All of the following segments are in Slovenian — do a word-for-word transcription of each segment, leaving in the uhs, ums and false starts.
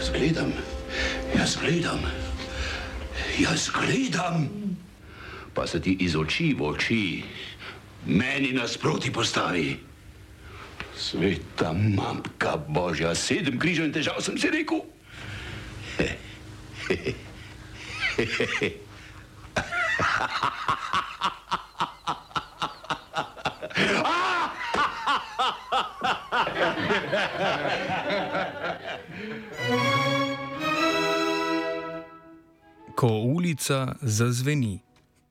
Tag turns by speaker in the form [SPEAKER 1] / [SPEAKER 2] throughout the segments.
[SPEAKER 1] Jaz gledam, jaz gledam, jaz gledam, pa se ti iz oči v oči meni nasproti postavi. Sveta mamka Božja, sedem križev in težav sem si rekel. He, he, he, he, he, he.
[SPEAKER 2] Ko ulica zazveni.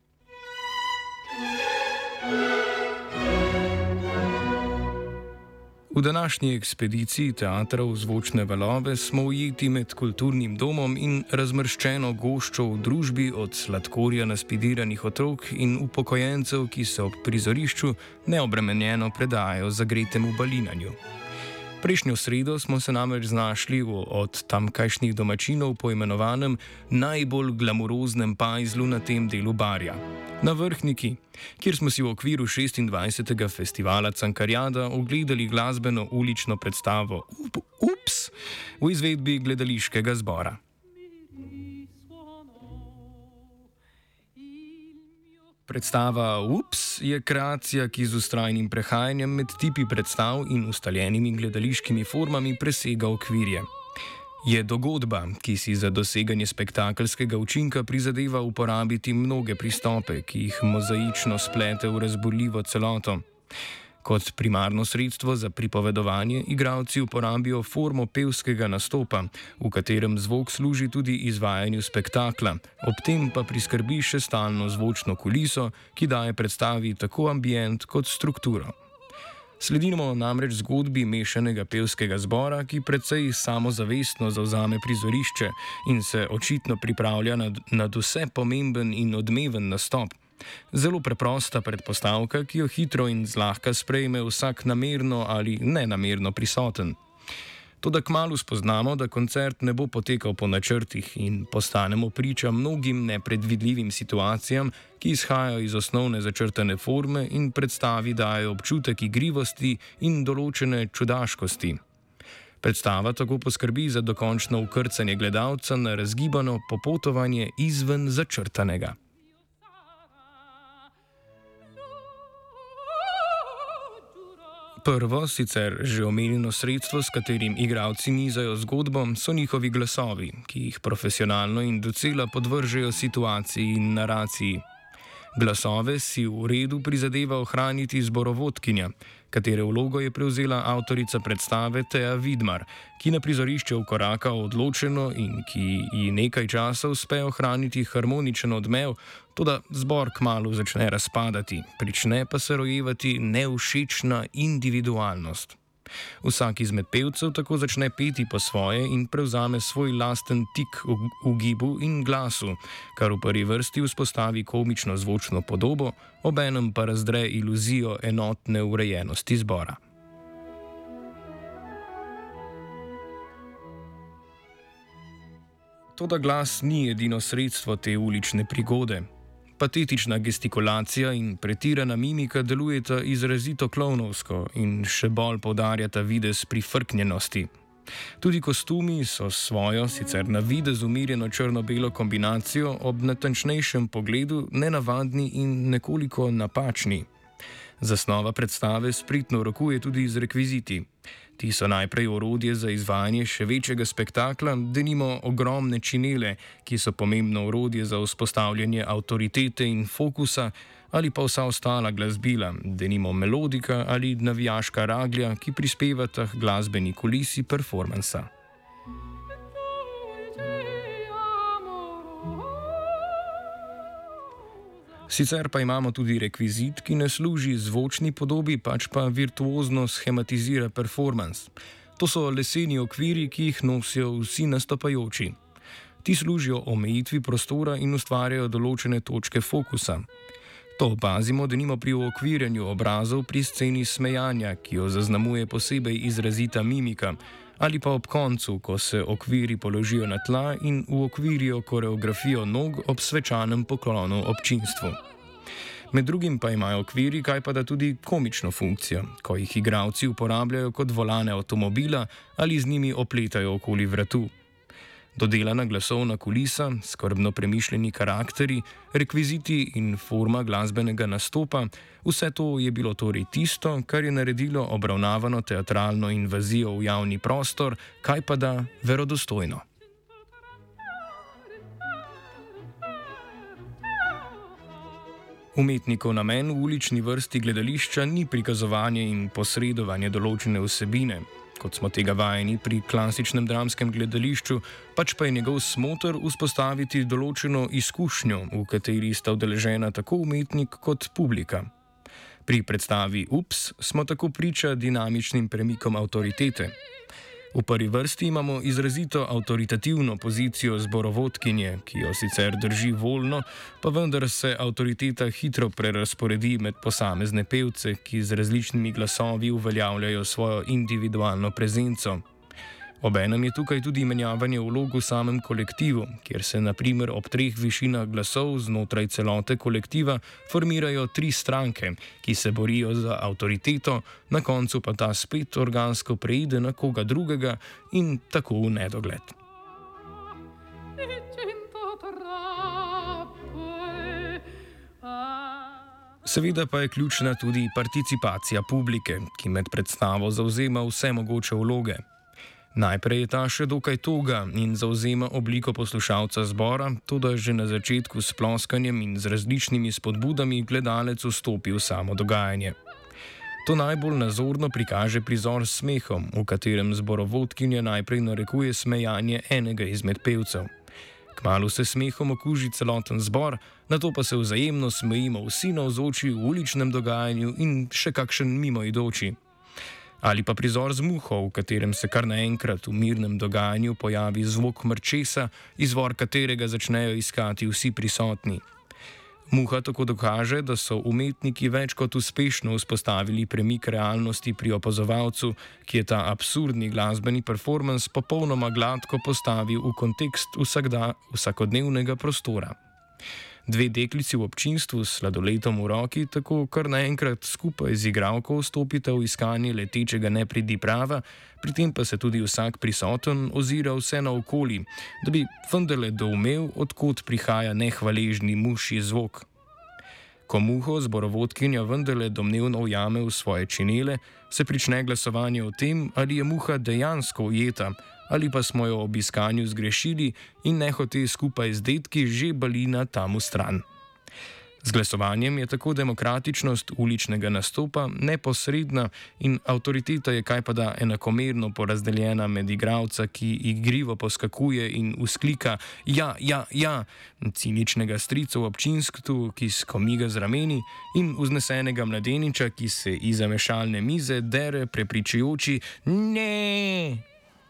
[SPEAKER 2] V današnji ekspediciji teatrov Zvočne valove smo ujeti med kulturnim domom in razmrščeno goščo v družbi od sladkorja naspidiranih otrok in upokojencev, ki se ob prizorišču neobremenjeno predajajo zagretemu balinanju. Prejšnjo sredo smo se namreč znašli v od tamkajšnjih domačinov poimenovanem najbolj glamuroznem pajzlu na tem delu barja. Na Vrhniki, kjer smo si v okviru šestindvajsetega festivala Cankarjada ogledali glasbeno ulično predstavo Ups v izvedbi gledališkega zbora. Predstava Ups je kreacija, ki z vztrajnim prehajanjem med tipi predstav in ustaljenimi gledališkimi formami presega okvirje. Je dogodba, ki si za doseganje spektakelskega učinka prizadeva uporabiti mnoge pristope, ki jih mozaično splete v razburljivo celoto. Kot primarno sredstvo za pripovedovanje igralci uporabijo formo pevskega nastopa, v katerem zvok služi tudi izvajanju spektakla, ob tem pa priskrbi še stalno zvočno kuliso, ki daje predstavi tako ambient kot strukturo. Sledimo namreč zgodbi mešanega pevskega zbora, ki precej samozavestno zavzame prizorišče in se očitno pripravlja nad, nad vse pomemben in odmeven nastop. Zelo preprosta predpostavka, ki jo hitro in zlahka sprejme vsak namerno ali nenamerno prisoten. Toda kmalu spoznamo, da koncert ne bo potekal po načrtih in postanemo priča mnogim nepredvidljivim situacijam, ki izhajajo iz osnovne začrtane forme in predstavi dajo občutek igrivosti in določene čudaškosti. Predstava tako poskrbi za dokončno ukrcanje gledalca na razgibano popotovanje izven začrtanega. Prvo, sicer že omenjeno sredstvo, s katerim igralci nizajo zgodbo, so njihovi glasovi, ki jih profesionalno in docela podvržejo situaciji in naraciji. Glasove si v redu prizadeva ohraniti zborovodkinja, katere vlogo je prevzela avtorica predstave Teja Vidmar, ki na prizorišče vkoraka odločeno in ki ji nekaj časa uspe ohraniti harmoničen odmev, toda zbor kmalu začne razpadati, prične pa se rojevati nevšečna individualnost. Vsak izmed pevcev tako začne peti po svoje in prevzame svoj lasten tik v, v gibu in glasu, kar v prvi vrsti vzpostavi komično zvočno podobo, obenem pa razdre iluzijo enotne urejenosti zbora. Toda glas ni edino sredstvo te ulične prigode. Patetična gestikulacija in pretirana mimika delujeta izrazito klovnovsko in še bolj poudarjata videz prifrknjenosti. Tudi kostumi so svojo, sicer na videz umirjeno črno-belo kombinacijo ob natančnejšem pogledu nenavadni in nekoliko napačni. Zasnova predstave spritno rokuje tudi z rekviziti. Ti so najprej orodje za izvajanje še večjega spektakla, denimo ogromne činele, ki so pomembno orodje za vzpostavljanje avtoritete in fokusa, ali pa vsa ostala glasbila, denimo melodika ali navijaška raglja, ki prispevata k glasbeni kulisi performansa. Sicer pa imamo tudi rekvizit, ki ne služi zvočni podobi, pač pa virtuozno schematizira performans. To so leseni okviri, ki jih nosijo vsi nastopajoči. Ti služijo omejitvi prostora in ustvarjajo določene točke fokusa. To opazimo denimo pri uokvirjanju obrazov pri sceni smejanja, ki jo zaznamuje posebej izrazita mimika, ali pa ob koncu, ko se okviri položijo na tla in uokvirijo koreografijo nog ob svečanem poklonu občinstvu. Med drugim pa imajo okviri kajpada tudi komično funkcijo, ko jih igralci uporabljajo kot volane avtomobila ali z njimi opletajo okoli vratu. Dodelana glasovna kulisa, skrbno premišljeni karakteri, rekviziti in forma glasbenega nastopa, vse to je bilo torej tisto, kar je naredilo obravnavano teatralno invazijo v javni prostor, kaj pa da verodostojno. Umetnikov namen v ulični vrsti gledališča ni prikazovanje in posredovanje določene vsebine, kot smo tega vajeni pri klasičnem dramskem gledališču, pač pa je njegov smoter vzpostaviti določeno izkušnjo, v kateri sta udeležena tako umetnik kot publika. Pri predstavi Ups smo tako priča dinamičnim premikom avtoritete. V prvi vrsti imamo izrazito avtoritativno pozicijo zborovodkinje, ki jo sicer drži voljno, pa vendar se avtoriteta hitro prerazporedi med posamezne pevce, ki z različnimi glasovi uveljavljajo svojo individualno prezenco. Obenem je tukaj tudi menjavanje vlog v samem kolektivu, kjer se na primer ob treh višinah glasov znotraj celote kolektiva formirajo tri stranke, ki se borijo za avtoriteto, na koncu pa ta spet organsko preide na koga drugega in tako v nedogled. Seveda pa je ključna tudi participacija publike, ki med predstavo zavzema vse mogoče vloge. Najprej je ta še dokaj toga in zavzema obliko poslušalca zbora, toda že na začetku s ploskanjem in z različnimi spodbudami gledalec vstopi v samo dogajanje. To najbolj nazorno prikaže prizor s smehom, v katerem zborovodkinja najprej narekuje smejanje enega izmed pevcev. Kmalu se smehom okuži celoten zbor, nato pa se vzajemno smejimo vsi navzoči v uličnem dogajanju in še kakšen mimoidoči. Ali pa prizor z muho, v katerem se kar naenkrat v mirnem dogajanju pojavi zvok mrčesa, izvor katerega začnejo iskati vsi prisotni. Muha tako dokaže, da so umetniki več kot uspešno vzpostavili premik realnosti pri opazovalcu, ki je ta absurdni glasbeni performans popolnoma gladko postavil v kontekst vsakda, vsakodnevnega prostora. Dve deklici v občinstvu s sladoletom v roki tako kar naenkrat skupaj z igralko vstopita v iskanje letečega nepridiprava, pri tem pa se tudi vsak prisoten ozira vse naokoli, da bi vendarle doumel, od kod prihaja nehvaležni mušji zvok. Ko muho zborovodkinja vendarle domnevno ujame v svoje činele, se prične glasovanje o tem, ali je muha dejansko ujeta, ali pa smo jo ob iskanju zgrešili in nehote skupaj z detki že balina tam v stran. Z glasovanjem je tako demokratičnost uličnega nastopa neposredna in avtoriteta je kajpada enakomerno porazdeljena med igralca, ki igrivo poskakuje in vzklika ja, ja, ja, ciničnega strica v občinstvu, ki skomiga z rameni, in vznesenega mladeniča, ki se izza mešalne mize dere prepričujoči ne.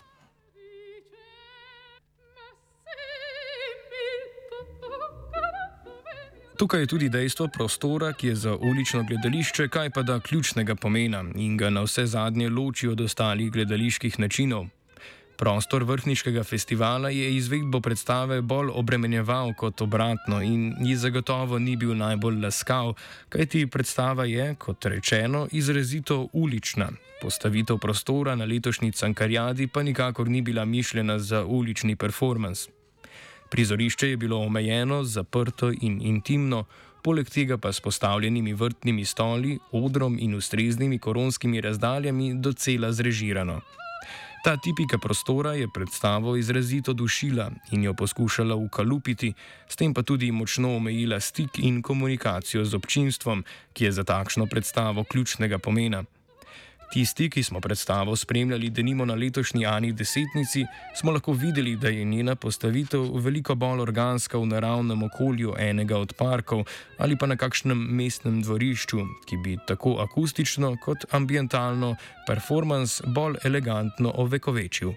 [SPEAKER 2] Tukaj je tudi dejstvo prostora, ki je za ulično gledališče kajpada ključnega pomena in ga na vse zadnje loči od ostalih gledaliških načinov. Prostor vrhniškega festivala je izvedbo predstave bolj obremenjeval kot obratno in ji zagotovo ni bil najbolj laskav, kajti predstava je, kot rečeno, izrazito ulična. Postavitev prostora na letošnji Cankarjadi pa nikakor ni bila mišljena za ulični performans. Prizorišče je bilo omejeno, zaprto in intimno, poleg tega pa s postavljenimi vrtnimi stoli, odrom in ustreznimi koronskimi razdaljami docela zrežirano. Ta tipika prostora je predstavo izrazito dušila in jo poskušala ukalupiti, s tem pa tudi močno omejila stik in komunikacijo z občinstvom, ki je za takšno predstavo ključnega pomena. Tisti, ki smo predstavo spremljali denimo na letošnji Ani desetnici, smo lahko videli, da je njena postavitev veliko bolj organska v naravnem okolju enega od parkov ali pa na kakšnem mestnem dvorišču, ki bi tako akustično kot ambientalno performans bolj elegantno ovekovečil.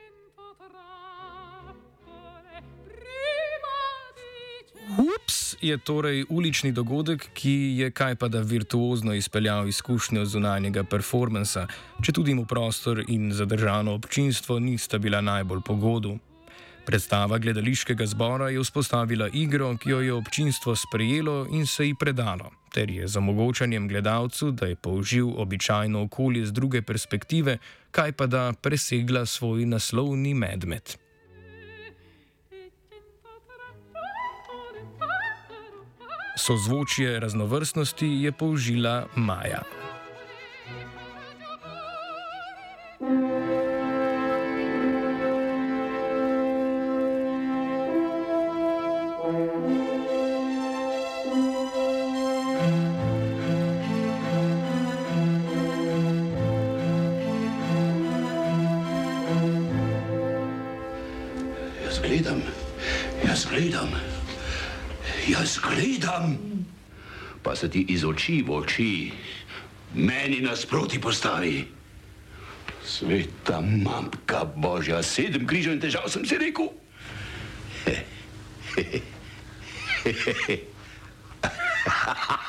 [SPEAKER 2] Ups je torej ulični dogodek, ki je kajpada virtuozno izpeljal izkušnjo zunanjega performansa, četudi mu prostor in zadržano občinstvo nista bila najbolj po godu. Predstava gledališkega zbora je vzpostavila igro, ki jo je občinstvo sprejelo in se ji predalo, ter je z omogočanjem gledalcu, da je použil običajno okolje z druge perspektive, kajpada presegla svoj naslovni medmet. Sozvočje raznovrstnosti je použila Maja.
[SPEAKER 1] Jaz gledam, jaz gledam, jaz gledam, pa se ti iz oči v oči meni nasproti postavi. Sveta mamka Božja, sedem križev in težav sem si rekel. He, he, he, he, he.